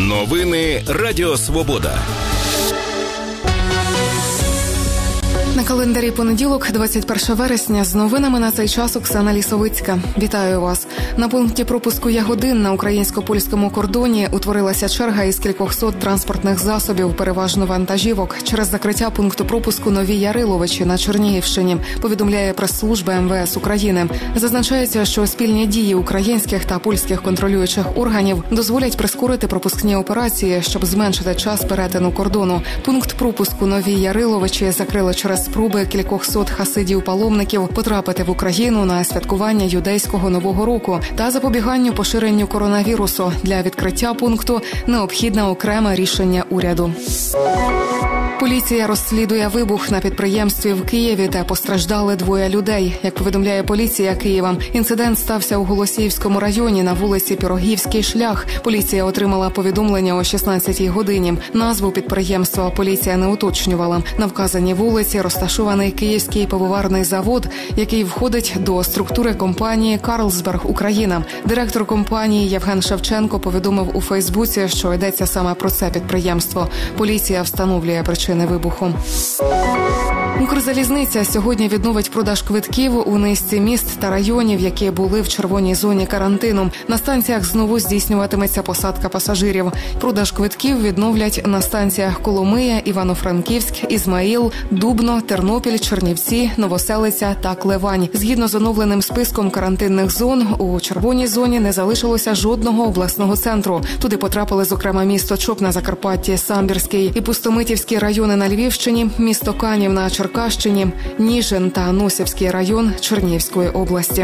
Новини Радіо Свобода. На календарі понеділок, 21 вересня, з новинами на цей час Оксана Лісовицька. Вітаю вас. На пункті пропуску Ягодин на українсько-польському кордоні утворилася черга із кількох сот транспортних засобів, переважно вантажівок, через закриття пункту пропуску Нові Яриловичі на Чернігівщині, повідомляє прес-служба МВС України. Зазначається, що спільні дії українських та польських контролюючих органів дозволять прискорити пропускні операції, щоб зменшити час перетину кордону. Пункт пропуску Нові Яриловичі закрили через спроби кількох сот хасидів-паломників потрапити в Україну на святкування юдейського Нового року та запобіганню поширенню коронавірусу. Для відкриття пункту необхідне окреме рішення уряду. Поліція розслідує вибух на підприємстві в Києві, де постраждали 2 людей. Як повідомляє поліція Києва, інцидент стався у Голосіївському районі на вулиці Пірогівський шлях. Поліція отримала повідомлення о 16-й годині. Назву підприємства поліція не уточнювала. На вказаній вулиці розташований Київський пивоварний завод, який входить до структури компанії «Карлсберг Україна». Директор компанії Євген Шевченко повідомив у Фейсбуці, що йдеться саме про це підприємство. Поліція встановлює причини вибуху. Укрзалізниця сьогодні відновить продаж квитків у низці міст та районів, які були в червоній зоні карантину. На станціях знову здійснюватиметься посадка пасажирів. Продаж квитків відновлять на станціях Коломия, Івано-Франківськ, Ізмаїл, Дубно, Тернопіль, Чернівці, Новоселиця та Клевань. Згідно з оновленим списком карантинних зон, у червоній зоні не залишилося жодного обласного центру. Туди потрапили, зокрема, місто Чоп на Закарпатті, Самбірський і Пустомитівський райони на Львівщині, місто Канів на Черкащині, Ніжин та Носівський район Чернігівської області.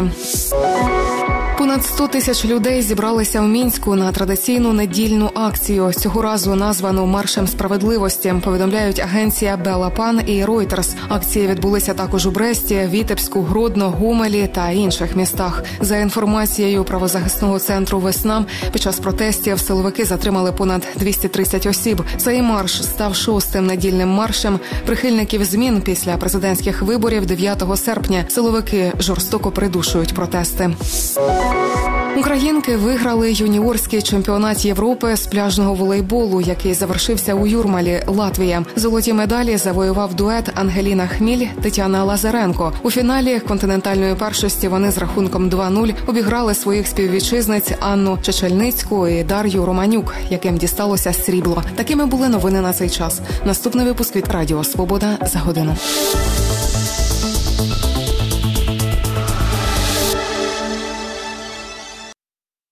Понад 100 тисяч людей зібралися в Мінську на традиційну недільну акцію, цього разу названу «Маршем справедливості», повідомляють агенція «Белапан» і «Ройтерс». Акції відбулися також у Бресті, Вітебську, Гродно, Гомелі та інших містах. За інформацією правозахисного центру «Весна», під час протестів силовики затримали понад 230 осіб. Цей марш став 6-тим недільним маршем прихильників змін після президентських виборів 9 серпня. Силовики жорстоко придушують протести. Українки виграли юніорський чемпіонат Європи з пляжного волейболу, який завершився у Юрмалі, Латвія. Золоті медалі завоював дует Ангеліна Хміль, Тетяна Лазаренко. У фіналі континентальної першості вони з рахунком 2-0 обіграли своїх співвітчизниць Анну Чечельницьку і Дар'ю Романюк, яким дісталося срібло. Такими були новини на цей час. Наступний випуск від Радіо Свобода за годину.